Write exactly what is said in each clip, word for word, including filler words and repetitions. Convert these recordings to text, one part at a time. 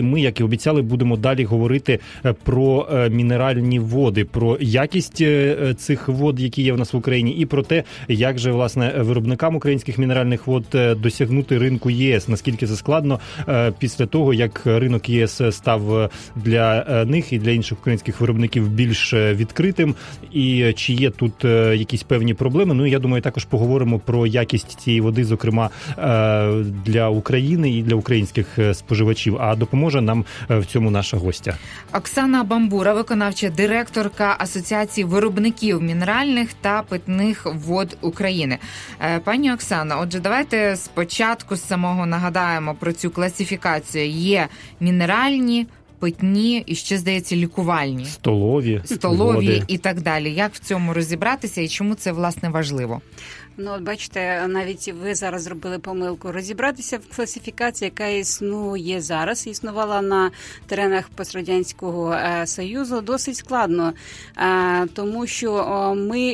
ми, як і обіцяли, будемо далі говорити про мінеральні води, про якість цих вод, які є в нас в Україні, і про те, як же, власне, виробникам українських мінеральних вод досягнути ринку ЄС, наскільки це складно після того, як ринок ЄС став для них і для інших українських виробників більш відкритим, і чи є тут якісь певні проблеми. Ну, і я думаю, також поговоримо про якість цієї води, зокрема, для України і для українських споживачів. А допоможе нам в цьому наша гостя. Оксана Бамбура, виконавча директорка Асоціації виробників мінеральних та питних вод України. Пані Оксана, отже, давайте спочатку з самого нагадаємо про цю класифікацію. Є мінеральні, питні і ще, здається, лікувальні. Столові. Столові води. І так далі. Як в цьому розібратися і чому це, власне, важливо? Ну, от бачите, навіть ви зараз зробили помилку. Розібратися в класифікації, яка існує зараз, існувала на теренах пострадянського Союзу, досить складно, тому що ми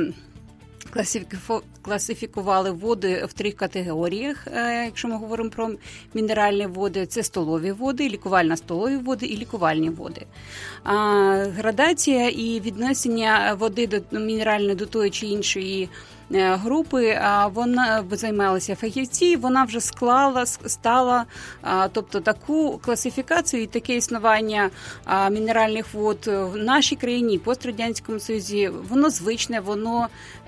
класифікували води в трьох категоріях, якщо ми говоримо про мінеральні води. Це столові води, лікувально-столові води і лікувальні води. Градація і віднесення води до мінеральної до тої чи іншої групи, вона займалися фахівці, вона вже склала, стала, тобто таку класифікацію і таке існування мінеральних вод в нашій країні, пострадянському Союзі, воно звичне, воно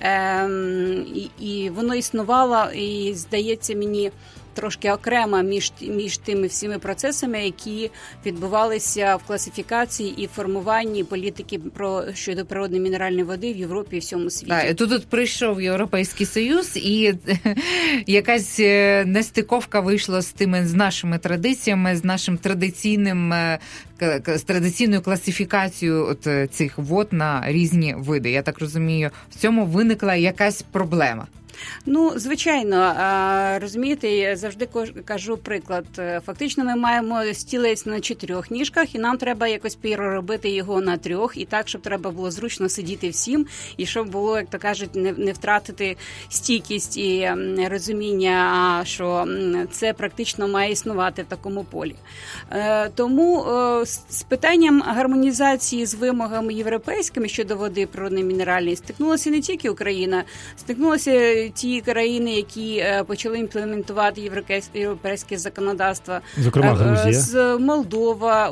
і, і воно існувало, і здається мені трошки окремо між, між тими всіми процесами, які відбувалися в класифікації і формуванні політики про щодо природної мінеральної води в Європі і всьому світі. Так, тут, тут прийшов Європейський Союз, і якась нестиковка вийшла з тими, з нашими традиціями, з нашим традиційним, з традиційною класифікацією от цих вод на різні види. Я так розумію, в цьому виникла якась проблема. Ну, звичайно, розумієте, я завжди кажу приклад. Фактично ми маємо стілець на чотирьох ніжках, і нам треба якось переробити його на трьох, і так, щоб треба було зручно сидіти всім, і щоб було, як то кажуть, не, не втратити стійкість і розуміння, що це практично має існувати в такому полі. Тому з питанням гармонізації з вимогами європейськими щодо води природної мінеральної стикнулася не тільки Україна, стикнулася ті країни, які почали імплементувати європейське законодавство. Зокрема, Грузія. З Молдова,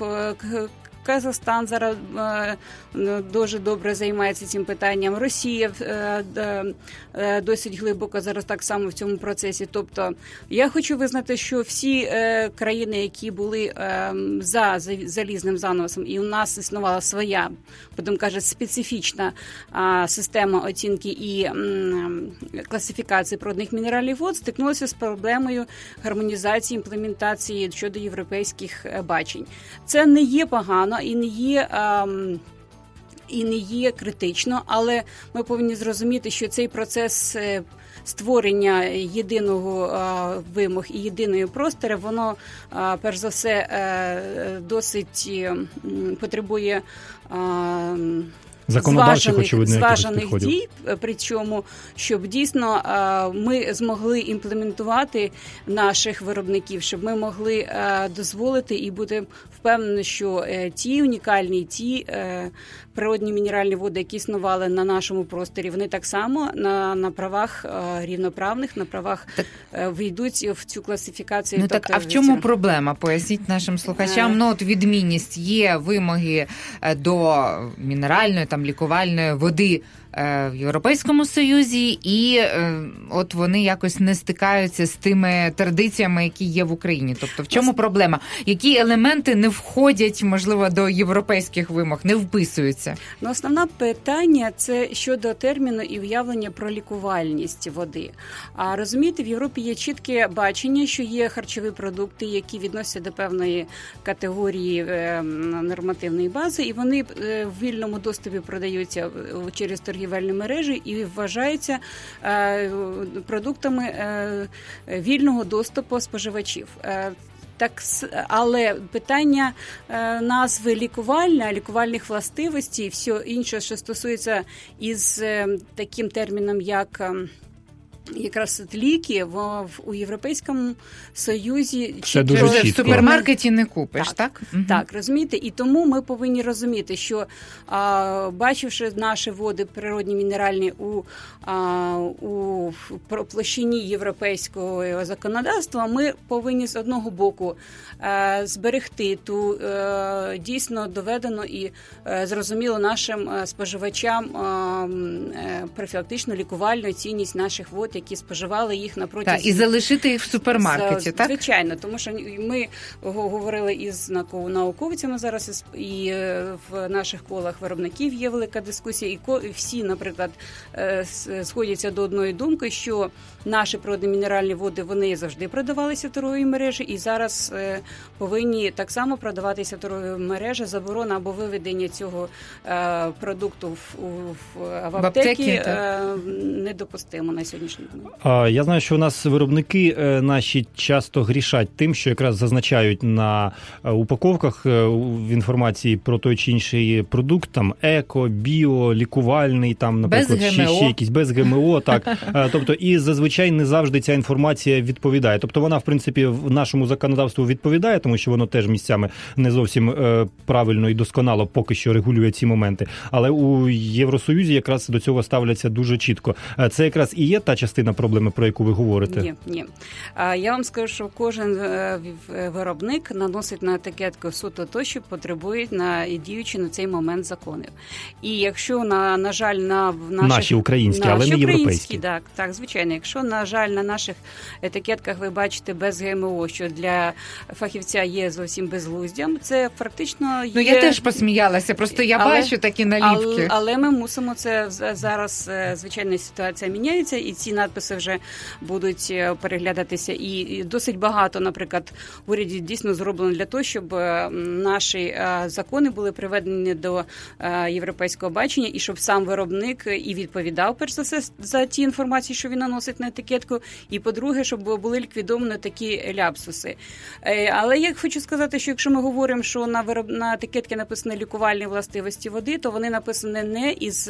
Казахстан зараз дуже добре займається цим питанням. Росія досить глибоко зараз так само в цьому процесі. Тобто я хочу визнати, що всі країни, які були за залізним занавесом, і у нас існувала своя, будемо кажуть, специфічна система оцінки і класифікації природних мінеральних вод, стикнулися з проблемою гармонізації, імплементації щодо європейських бачень. Це не є погано і не є і не є критично, але ми повинні зрозуміти, що цей процес створення єдиного вимог і єдиної простори, воно, перш за все, досить потребує законодавчих, очевидно, зважених дій, причому, щоб дійсно ми змогли імплементувати наших виробників, щоб ми могли дозволити і бути впевнені, що ті унікальні, ті природні мінеральні води, які існували на нашому просторі, вони так само на, на правах рівноправних, на правах так, війдуть в цю класифікацію. Ну так, а в чому проблема? Поясніть нашим слухачам. А... Ну, от відмінність є вимоги до мінеральної, там, лікувальної води в Європейському Союзі, і е, от вони якось не стикаються з тими традиціями, які є в Україні. Тобто в чому проблема? Які елементи не входять, можливо, до європейських вимог, не вписуються? Ну, основне питання – це щодо терміну і уявлення про лікувальність води. А розумієте, в Європі є чітке бачення, що є харчові продукти, які відносяться до певної категорії е, нормативної бази, і вони е, в вільному доступі продаються через торгівельні мережі і вважаються е, продуктами е, вільного доступу споживачів. Е, Так, але питання е, назви лікувальна, лікувальних властивостей, все інше, що стосується із е, таким терміном, як е, якраз ліки в, в у Європейському Союзі це дуже в супермаркеті не купиш, так? Так, Угу. так, розумієте? І тому ми повинні розуміти, що а, бачивши наші води природні мінеральні у, а, у площині європейського законодавства, ми повинні з одного боку а, зберегти ту а, дійсно доведену і а, зрозуміло нашим а, споживачам а, профілактично лікувальну цінність наших вод, які споживали їх на протязі... Так, і залишити їх в супермаркеті, так? Звичайно, тому що ми говорили із науковцями зараз, і в наших колах виробників є велика дискусія, і всі, наприклад, сходяться до одної думки, що наші природні мінеральні води, вони завжди продавалися в торговій мережі, і зараз повинні так само продаватися в торговій мережі. Заборона або виведення цього продукту в, в, в аптеки недопустимо на сьогоднішній день. Я знаю, що у нас виробники наші часто грішать тим, що якраз зазначають на упаковках в інформації про той чи інший продукт, там еко, біо, лікувальний, там, наприклад, ще, ще якісь без ГМО, так. Тобто, і зазвичай не завжди ця інформація відповідає. Тобто, вона, в принципі, в нашому законодавству відповідає, тому що воно теж місцями не зовсім правильно і досконало поки що регулює ці моменти. Але у Євросоюзі якраз до цього ставляться дуже чітко. Це якраз і є та частина проблеми, про яку ви говорите? Ні, ні. Я вам скажу, що кожен виробник наносить на етикетку суто то, що потребують на діючі на цей момент законів. І якщо, на, на жаль, на в наших... Наші українські, наші але не європейські. Так, так, звичайно. Якщо, на жаль, на наших етикетках ви бачите без ГМО, що для фахівця є зовсім безглуздям, це практично є... Ну, я теж посміялася, просто я але, бачу такі наліпки. Але, але ми мусимо це, зараз, звичайно, ситуація міняється, і ці надписи вже будуть переглядатися. І досить багато, наприклад, в уряді дійсно зроблено для того, щоб наші закони були приведені до європейського бачення, і щоб сам виробник і відповідав, перш за все, за ті інформації, що він наносить на етикетку, і, по-друге, щоб були ліквідовані такі ляпсуси. Але я хочу сказати, що якщо ми говоримо, що на, вироб... на етикетці написано лікувальні властивості води, то вони написані не із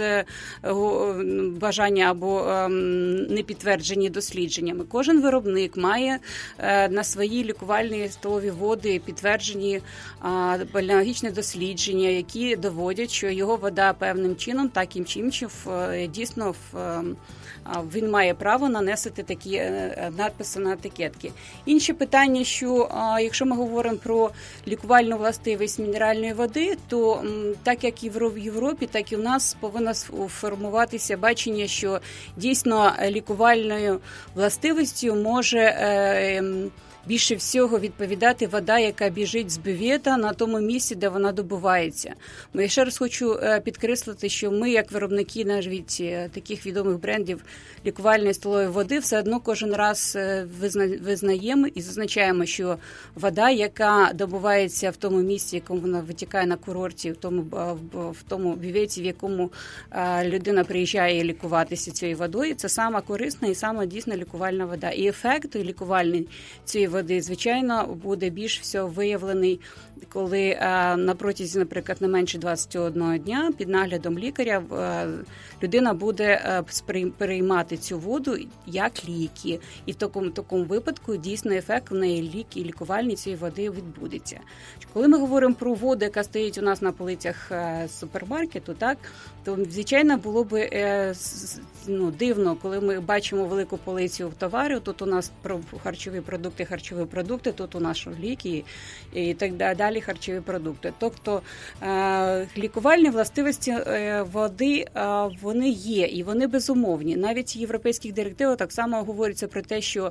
бажання або не підтверджені дослідженнями. Кожен виробник має на свої лікувальні столові води підтверджені біологічні дослідження, які доводять, що його вода певним чином, таким чи іншим, дійсно він має право нанести такі надписи на етикетки. Інше питання, що якщо ми говоримо про лікувальну властивість мінеральної води, то так як і в Європі, так і в нас повинно формуватися бачення, що дійсно лікувальною властивістю може більше всього відповідати вода, яка біжить з бювета на тому місці, де вона добувається. Я ще раз хочу підкреслити, що ми, як виробники навіть таких відомих брендів лікувальної столової води, все одно кожен раз визнаємо і зазначаємо, що вода, яка добувається в тому місці, якому вона витікає на курорті, в тому, в тому бюветі, в якому людина приїжджає лікуватися цією водою, це сама корисна і сама дійсна лікувальна вода. І ефект лікувальний цієї води, звичайно, буде більш всього виявлений, коли а, на протязі, наприклад, не менше двадцять одного дня під наглядом лікаря а, людина буде а, переймати цю воду як ліки. І в такому, такому випадку дійсно ефект в неї ліки і лікувальні цієї води відбудеться. Коли ми говоримо про воду, яка стоїть у нас на полицях а, супермаркету, так, то, звичайно, було б е, ну, дивно, коли ми бачимо велику полицю товарів, тут у нас харчові продукти, харчові продукти, тут у нас ліки і так далі, харчові продукти. Тобто е, лікувальні властивості е, води, е, вони є і вони безумовні. Навіть в європейських директивах так само говориться про те, що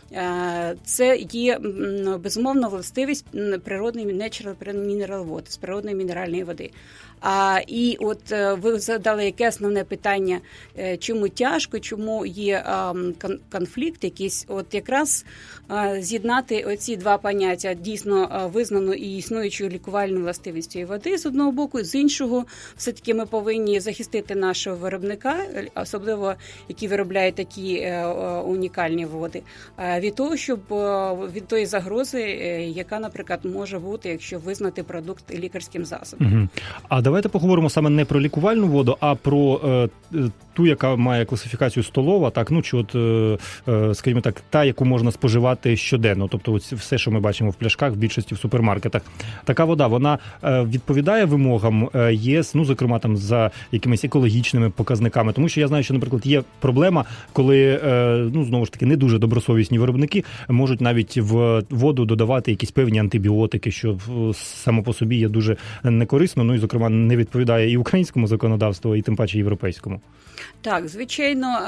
е, це є безумовна властивість природної natural mineral water, з природної мінеральної води. А, і от ви задали, яке основне питання, чому тяжко, чому є а, конфлікт якийсь. От якраз а, з'єднати оці два поняття, дійсно а, визнану і існуючу лікувальну властивість цієї води з одного боку, з іншого все-таки ми повинні захистити нашого виробника, особливо які виробляють такі а, унікальні води, а, від того, щоб а, від тої загрози, яка, наприклад, може бути, якщо визнати продукт лікарським засобом. Угу. А давайте поговоримо саме не про лікувальну воду, а про е, ту, яка має класифікацію столова, так, ну, чи от, скажімо так, та, яку можна споживати щоденно, тобто ось все, що ми бачимо в пляшках, в більшості в супермаркетах. Така вода, вона відповідає вимогам ЄС, ну, зокрема, там, за якимись екологічними показниками, тому що я знаю, що, наприклад, є проблема, коли, ну, знову ж таки, не дуже добросовісні виробники можуть навіть в воду додавати якісь певні антибіотики, що само по собі є дуже некорисно, ну, і, зокрема, не відповідає і українському законодавству, і тим паче європейському. Так, звичайно,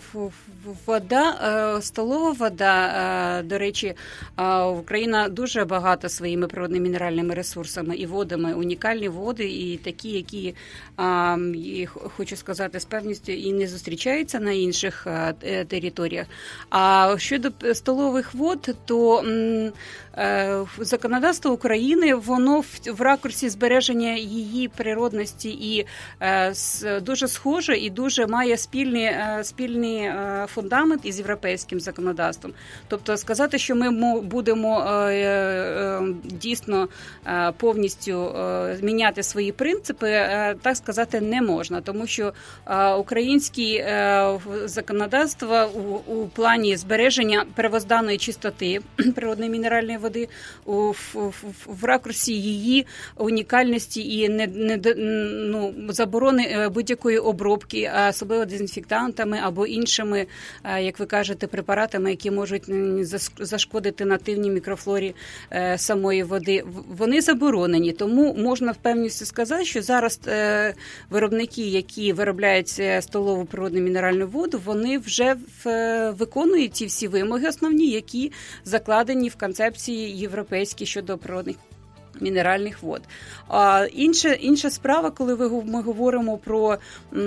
вода, столова вода, до речі, Україна дуже багата своїми природними мінеральними ресурсами і водами, унікальні води, і такі, які, хочу сказати з певністю, і не зустрічаються на інших територіях. А щодо столових вод, то законодавство України, воно в ракурсі збереження її природності і дуже схоже, і дуже має спільний, спільний фундамент із європейським законодавством. Тобто сказати, що ми будемо дійсно повністю міняти свої принципи, так сказати не можна, тому що українське законодавство у, у плані збереження первозданної чистоти природної мінеральної води у, в, в ракурсі її унікальності і не, не, ну, заборони будь-якої обробки, особливо дезінфектантами або іншими, як ви кажете, препаратами, які можуть зашкодити нативній мікрофлорі самої води. Вони заборонені, тому можна впевненості сказати, що зараз виробники, які виробляють столову природну мінеральну воду, вони вже виконують ті всі вимоги основні, які закладені в концепції європейській щодо природних мінеральних вод. А інша, інша справа, коли ви, ми говоримо про,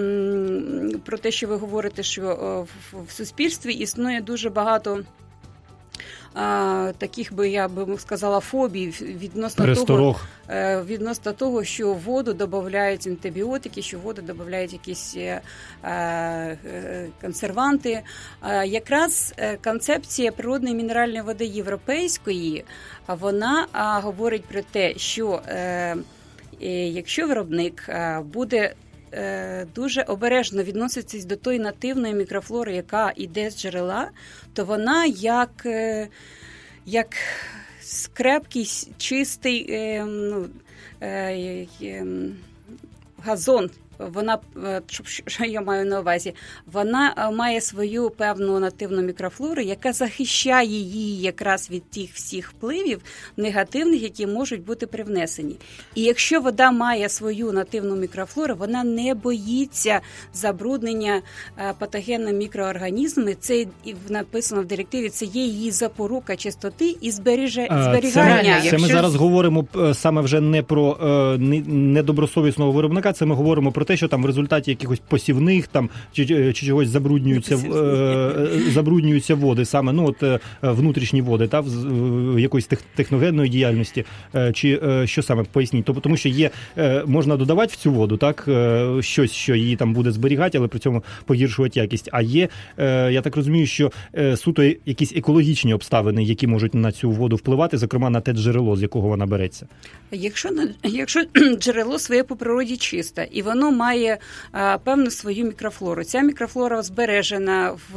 про те, що ви говорите, що в, в суспільстві існує дуже багато А, таких би, я би сказала, фобій відносно того, відносно того, що в воду додають антибіотики, що в воду додають якісь а, консерванти. А, якраз концепція природної мінеральної води європейської, вона а, говорить про те, що е, якщо виробник а, буде дуже обережно відноситись до тої нативної мікрофлори, яка йде з джерела, то вона як, як крепкий, чистий ну, газон. Вона, що я маю на увазі, вона має свою певну нативну мікрофлору, яка захищає її якраз від тих всіх впливів негативних, які можуть бути привнесені. І якщо вода має свою нативну мікрофлору, вона не боїться забруднення патогенними мікроорганізмами. Це написано в директиві, це є її запорука чистоти і зберігання. Це, це ми зараз говоримо саме вже не про недобросовісного виробника, це ми говоримо про те, що там в результаті якихось посівних там чи, чи чогось забруднюються е, забруднюються води, саме ну от внутрішні води, та в якоїсь техногенної діяльності, е, чи е, що саме поясніть? Тобто, тому що є е, можна додавати в цю воду, так е, щось, що її там буде зберігати, але при цьому погіршувати якість. А є, е, я так розумію, що е, суто якісь екологічні обставини, які можуть на цю воду впливати, зокрема на те джерело, з якого вона береться. Якщо якщо джерело своє по природі чисте і воно має а, певну свою мікрофлору. Ця мікрофлора збережена в,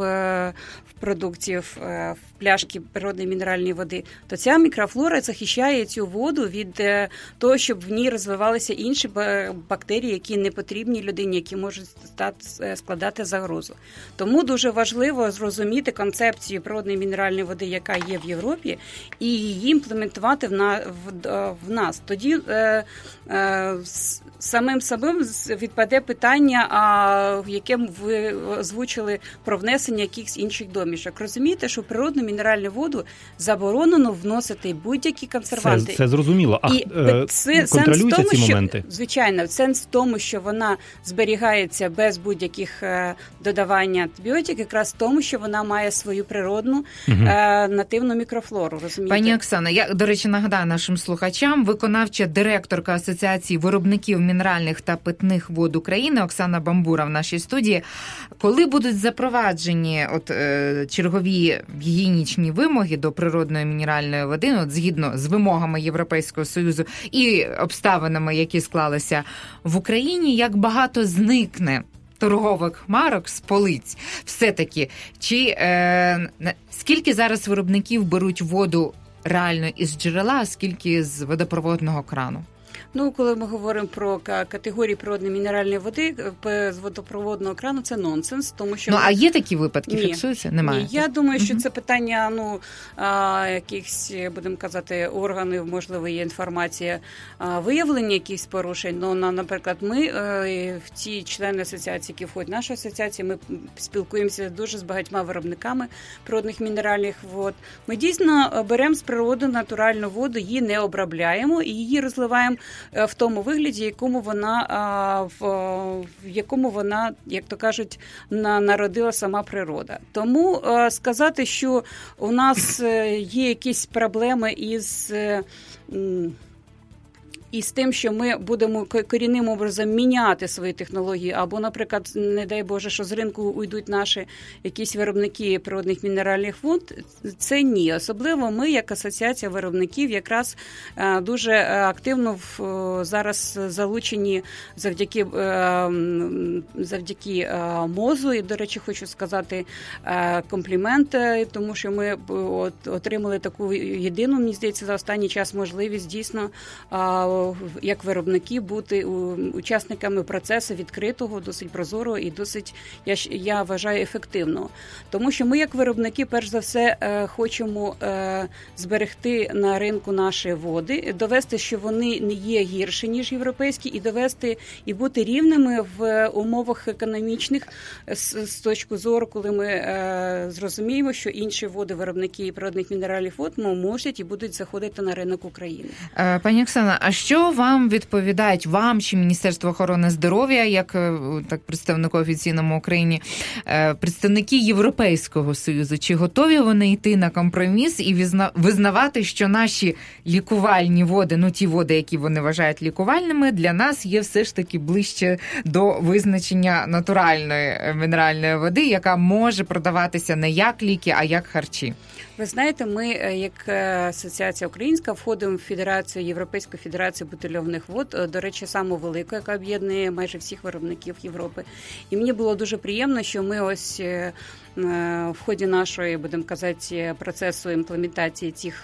в продукції, в, в пляшки природної мінеральної води, то ця мікрофлора захищає цю воду від того, щоб в ній розвивалися інші бактерії, які не потрібні людині, які можуть стати, складати загрозу. Тому дуже важливо зрозуміти концепцію природної мінеральної води, яка є в Європі, і її імплементувати в, на, в, в нас. Тоді е, е, самим самим відпаде питання, а, яке ви озвучили про внесення якихось інших домішок. Розумієте, що природну мінеральну воду заборонено вносити будь-які консерванти. Це, це зрозуміло. А і це, контролюються тому, ці що, моменти? Звичайно, сенс в тому, що вона зберігається без будь-яких е, додавання антибіотиків, якраз в тому, що вона має свою природну угу. е, нативну мікрофлору. Розумієте? Пані Оксана, я, до речі, нагадаю нашим слухачам, виконавча директорка Асоціації виробників мінеральних та питних вод України Оксана Бамбура в нашій студії. Коли будуть запроваджені от, е, чергові гігієнічні вимоги до природної мінеральної води, от, згідно з вимогами Європейського Союзу і обставинами, які склалися в Україні, як багато зникне торгових марок з полиць. Все-таки, чи е, скільки зараз виробників беруть воду реально із джерела, а скільки з водопроводного крану? Ну, коли ми говоримо про категорії природної мінеральної води з водопроводного крану, це нонсенс, тому що... Ну, а є такі випадки, Ні. фіксуються? Немає? Ні, я думаю, що це питання, ну, а, якихось, будемо казати, органів, можливо, є інформація а, виявлення якихось порушень. Ну, на, наприклад, ми, е, в ті члени асоціації, які входять в нашу асоціацію, ми спілкуємося дуже з багатьма виробниками природних мінеральних вод. Ми дійсно беремо з природи натуральну воду, її не обробляємо і її розливаємо в тому вигляді, якому вона, в, в якому вона, як то кажуть, народила сама природа. Тому сказати, що у нас є якісь проблеми із... І з тим, що ми будемо корінним образом міняти свої технології, або, наприклад, не дай Боже, що з ринку уйдуть наші якісь виробники природних мінеральних вод, це ні. Особливо ми, як асоціація виробників, якраз дуже активно зараз залучені завдяки, завдяки МОЗу. І, до речі, хочу сказати комплімент, тому що ми отримали таку єдину, мені здається, за останній час можливість дійсно як виробники бути учасниками процесу відкритого, досить прозорого і досить, я, я вважаю, ефективного. Тому що ми, як виробники, перш за все, хочемо зберегти на ринку наші води, довести, що вони не є гірші, ніж європейські, і довести, і бути рівними в умовах економічних з, з точки зору, коли ми зрозуміємо, що інші води, виробники природних мінеральних вод можуть і будуть заходити на ринок України. Пані Оксана, а що вам відповідають, вам чи Міністерство охорони здоров'я, як так представнику офіційному Україні, представники Європейського Союзу? Чи готові вони йти на компроміс і визнавати, що наші лікувальні води, ну ті води, які вони вважають лікувальними, для нас є все ж таки ближче до визначення натуральної мінеральної води, яка може продаватися не як ліки, а як харчі? Ви знаєте, ми, як асоціація українська, входимо в Федерацію, Європейську Федерацію бутильованих вод, до речі, саму велику, яка об'єднує майже всіх виробників Європи. І мені було дуже приємно, що ми ось в ході нашої, будемо казати, процесу імплементації цих,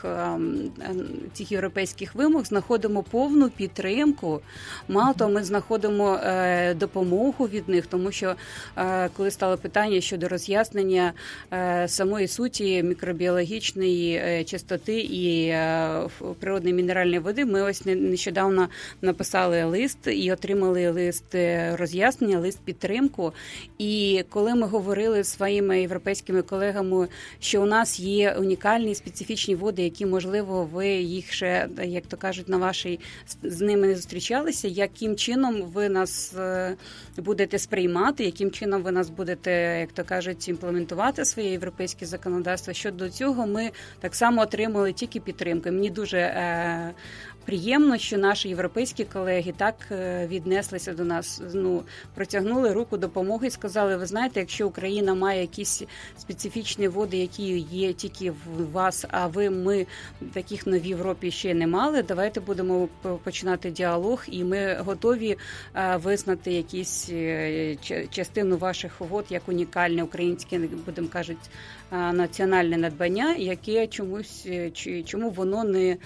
цих європейських вимог знаходимо повну підтримку. Мало того, ми знаходимо допомогу від них, тому що коли стало питання щодо роз'яснення самої суті мікробіологічної чистоти і природної мінеральної води, ми ось нещодавно написали лист і отримали лист роз'яснення, лист підтримку. І коли ми говорили з своїми європейськими колегами, що у нас є унікальні специфічні води, які, можливо, ви їх ще, як то кажуть, на вашій з ними не зустрічалися, яким чином ви нас будете сприймати, яким чином ви нас будете, як то кажуть, імплементувати своє європейське законодавство. Щодо цього ми так само отримали тільки підтримку. Мені дуже е, приємно, що наші європейські колеги так віднеслися до нас, ну, протягнули руку допомоги і сказали, ви знаєте, якщо Україна має якісь специфічні води, які є тільки в вас, а ви, ми таких в Європі ще не мали, давайте будемо починати діалог, і ми готові визнати якісь частину ваших вод як унікальне українське, будемо кажуть, національне надбання, яке чомусь, чому воно не,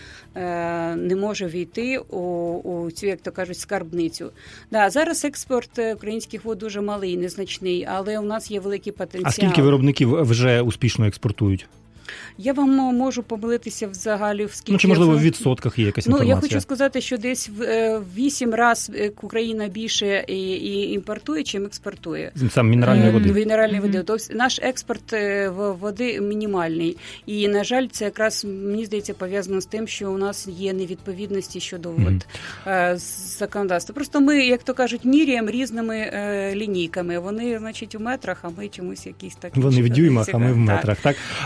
не може війти у, у цю, як то кажуть, скарбницю. Да, зараз експорт українських вод дуже малий, незначний, але у нас є великий потенціал. А скільки виробників вже успішно експортують? Я вам можу помилитися взагалі, в скільки... Ну, чи, можливо, в відсотках є якась інформація? Ну, я хочу сказати, що десь в вісім раз Україна більше і, і імпортує, чим експортує. Сам мінеральної води? Мінеральної води. Тобто наш експорт води мінімальний. І, на жаль, це якраз, мені здається, пов'язано з тим, що у нас є невідповідності щодо mm-hmm. от, законодавства. Просто ми, як то кажуть, міряємо різними лінійками. Вони, значить, у метрах, а ми чомусь якісь такі... Вони в дюймах, а ми в метрах, так? так? А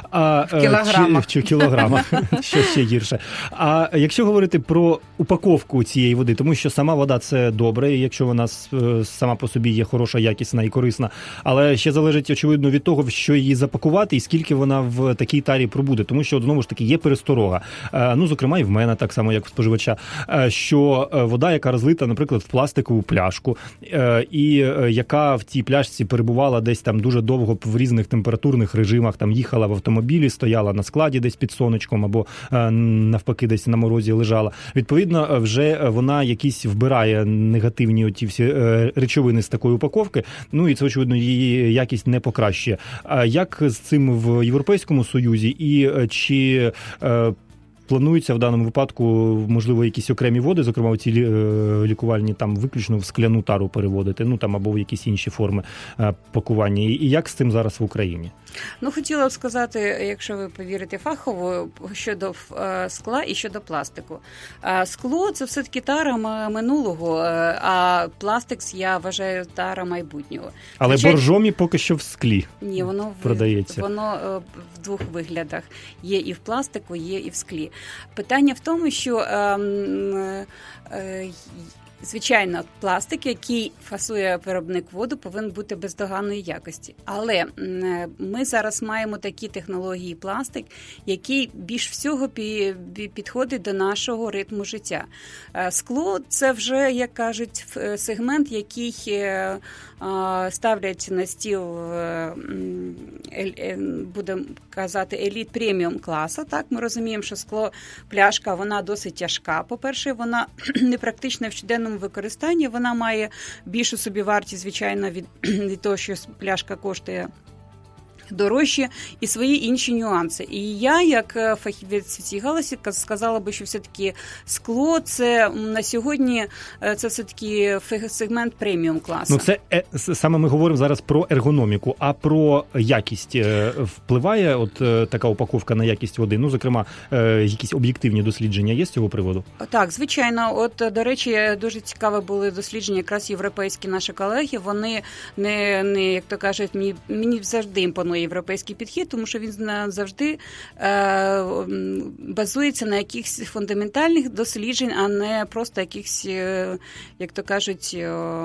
А, в кілограмах. Чи, чи в кілограмах, що ще гірше. А якщо говорити про упаковку цієї води, тому що сама вода – це добре, і якщо вона сама по собі є хороша, якісна і корисна, але ще залежить, очевидно, від того, в що її запакувати і скільки вона в такій тарі пробуде. Тому що, знову ж таки, є пересторога. Ну, зокрема, і в мене, так само, як в споживача, що вода, яка розлита, наприклад, в пластикову пляшку, і яка в цій пляшці перебувала десь там дуже довго в різних температурних режимах, там їхала в автомобілі, стояла на складі десь під сонечком або навпаки десь на морозі лежала. Відповідно, вже вона якісь вбирає негативні оті всі речовини з такої упаковки, ну і це, очевидно, її якість не покращує. А як з цим в Європейському Союзі і чи планується в даному випадку, можливо, якісь окремі води, зокрема ці лікувальні, там виключно в скляну тару переводити, ну там або в якісь інші форми пакування. І як з цим зараз в Україні? Ну, хотіла б сказати, якщо ви повірите фахово, щодо скла і щодо пластику. Скло – це все-таки тара минулого, а пластик, я вважаю, тара майбутнього. Але Хоча... боржомі поки що в склі. Ні, воно продається. Воно в двох виглядах. Є і в пластику, є і в склі. Питання в тому, що е, е, звичайно, пластик, який фасує виробник воду, повинен бути бездоганної якості. Але ми зараз маємо такі технології пластик, який більш всього підходить до нашого ритму життя. Скло – це вже, як кажуть, сегмент, який ставлять на стіл, будемо казати, еліт преміум класу. Так, ми розуміємо, що скло, пляшка, вона досить тяжка. По-перше, вона непрактична в щоденному використанні, вона має більшу собівартість, звичайно, від, від того, що пляшка коштує дорожче, і свої інші нюанси. І я, як фахівець в цій галузі, сказала би, що все-таки скло, це на сьогодні, це все-таки сегмент преміум класу. Ну, це саме ми говоримо зараз про ергономіку, а про якість впливає от така упаковка на якість води? Ну, зокрема, якісь об'єктивні дослідження є з цього приводу? Так, звичайно. От, до речі, дуже цікаві були дослідження якраз європейські наші колеги. Вони не, не як то кажуть, мені, мені завжди імпонує європейський підхід, тому що він завжди е, базується на якихось фундаментальних досліджень, а не просто якихось, е, як то кажуть, е,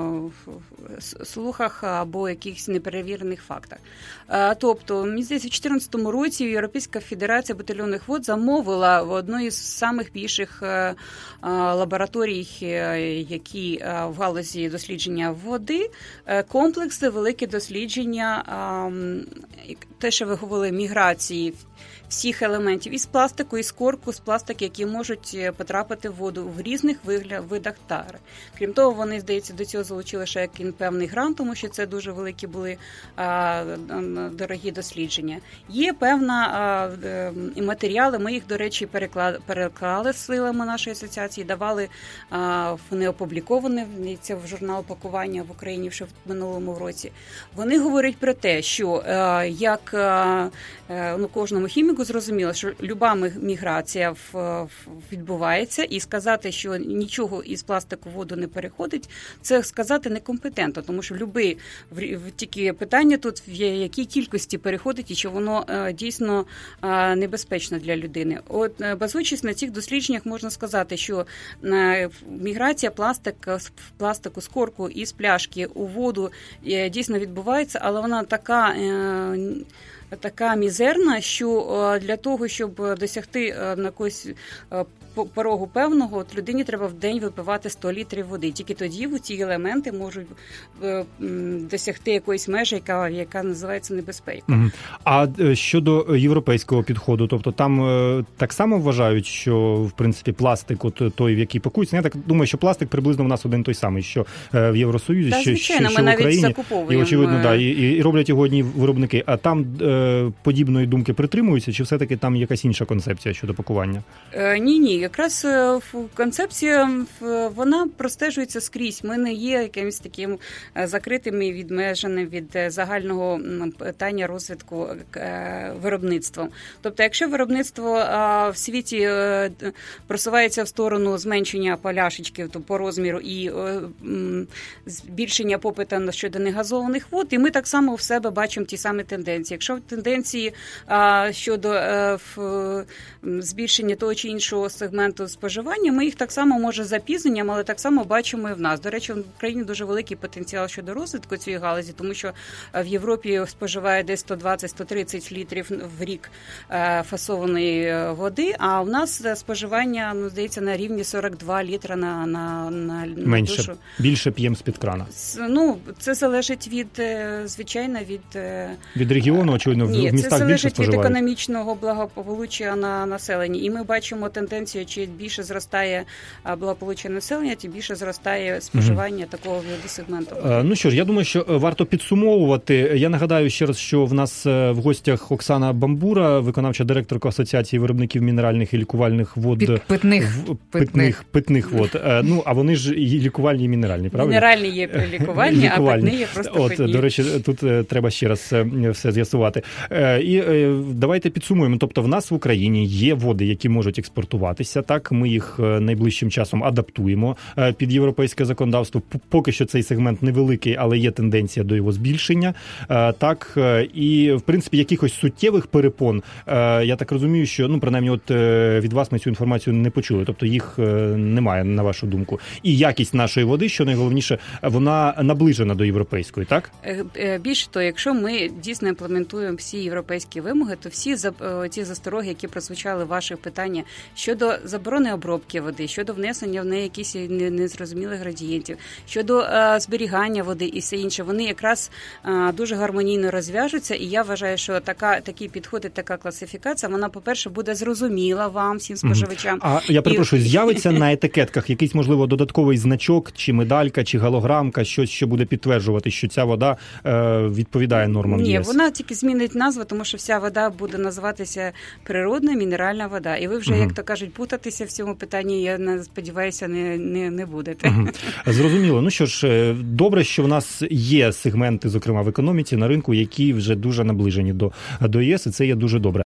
слухах або якихось неперевірених фактах. Е, тобто, мені здається, в дві тисячі чотирнадцятому році Європейська Федерація бутильованих вод замовила в одну із самих більших е, лабораторій, які е, в галузі дослідження води, е, комплекси, великі дослідження е, те, що ви говорили, міграції всіх елементів із пластику, із корку, з пластику, які можуть потрапити в воду в різних видах тари. Крім того, вони, здається, до цього залучили ще як певний грант, тому що це дуже великі були а, дорогі дослідження. Є певна а, матеріали, ми їх, до речі, переклали, переклали силами нашої асоціації, давали, а, вони опубліковані, це в журнал пакування в Україні ще в минулому році. Вони говорять про те, що а, як а, ну, кожному хіміку зрозуміло, що люба міграція відбувається, і сказати, що нічого із пластику в воду не переходить, це сказати некомпетентно, тому що любий, тільки питання тут, в якій кількості переходить і чи воно дійсно небезпечно для людини. От, базуючись на цих дослідженнях, можна сказати, що міграція пластика, пластику з корку із пляшки у воду дійсно відбувається, але вона така така мізерна, що для того, щоб досягти на якогось порогу певного, от людині треба в день випивати сто літрів води. Тільки тоді ці елементи можуть досягти якоїсь межі, яка, яка називається небезпека. А щодо європейського підходу, тобто там так само вважають, що, в принципі, пластик, от той, в який пакується, я так думаю, що пластик приблизно в нас один той самий, що в Євросоюзі, да, що, звичайно, що, що в Україні. І, очевидно, да, і, і роблять його одні виробники. А там е, подібної думки притримуються, чи все-таки там якась інша концепція щодо пакування? Е, ні, ні. якраз концепція, вона простежується скрізь. Ми не є якимось таким закритим і відмеженим від загального питання розвитку виробництва. Тобто, якщо виробництво в світі просувається в сторону зменшення поляшечки по розміру і збільшення попиту щодо негазованих вод, і ми так само в себе бачимо ті самі тенденції. Якщо тенденції щодо збільшення того чи іншого сегменту споживання, ми їх так само, може, з запізненням, але так само бачимо і в нас. До речі, в Україні дуже великий потенціал щодо розвитку цієї галузі, тому що в Європі споживає десь сто двадцять - сто тридцять літрів в рік фасованої води, а у нас споживання, ну, здається, на рівні сорок два літра на, на, на, на менше, душу. Більше п'ємо з-під крана. Ну, це залежить від, звичайно, від... Від регіону, очевидно, в Ні, містах більше споживають? Ні, це залежить від економічного благополуччя на населенні. І ми бачимо тенденцію, чи більше зростає благополуччя населення, тим більше зростає споживання угу. такого виду сегменту. Ну що ж, я думаю, що варто підсумовувати. Я нагадаю ще раз, що в нас в гостях Оксана Бамбура, виконавча директорка Асоціації виробників мінеральних і лікувальних вод. Питних. Питних, питних, питних вод. Ну, а вони ж і лікувальні, і мінеральні, правильно? Мінеральні є лікувальні, а питні є просто От, питні. До речі, тут треба ще раз все з'ясувати. І давайте підсумуємо. Тобто в нас в Україні є води, які можуть експортуватися, так? Ми їх найближчим часом адаптуємо під європейське законодавство. Поки що цей сегмент невеликий, але є тенденція до його збільшення. Так, і, в принципі, якихось суттєвих перепон, я так розумію, що, ну, принаймні, от від вас ми цю інформацію не почули. Тобто їх немає, на вашу думку. І якість нашої води, що найголовніше, вона наближена до європейської, так? Більше того, якщо ми дійсно імплементуємо всі європейські вимоги, то всі ці застороги, які прозвучали в ваших питаннях щодо заборони обробки води, щодо внесення в неї якісь незрозумілих градієнтів, щодо зберігання води і все інше, вони якраз дуже гармонійно розв'яжуться. І я вважаю, що така, такі підходи, така класифікація, вона, по-перше, буде зрозуміла вам, всім споживачам. А я перепрошую, і... з'явиться на етикетках якийсь, можливо, додатковий значок, чи медалька, чи голограмка, щось, що буде підтверджувати, що ця вода е, відповідає нормам Ні, ЄС? вона тільки змінить назву, тому що вся вода буде називатися природна мінеральна вода. І ви вже, угу. як то кажуть, путатися в цьому питанні, я сподіваюся, не, не, не будете. Угу. Зрозуміло. Ну що ж, добре, що в нас є сегменти, зокрема в економіці, на ринку, які вже дуже наближені до, до ЄС, і це є дуже добре.